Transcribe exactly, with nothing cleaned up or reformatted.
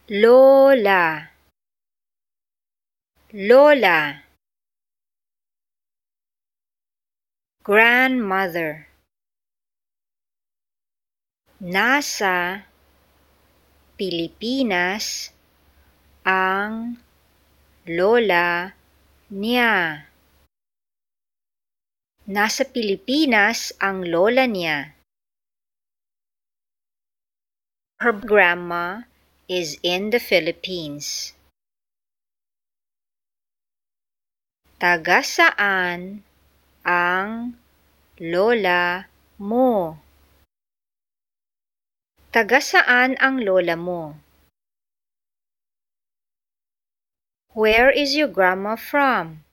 Lola, Lola. Grandmother. Nasa Pilipinas ang lola niya. Nasa Pilipinas ang lola niya. Her grandma is in the Philippines. Taga saan ang lola mo? Taga saan ang lola mo? Where is your grandma from?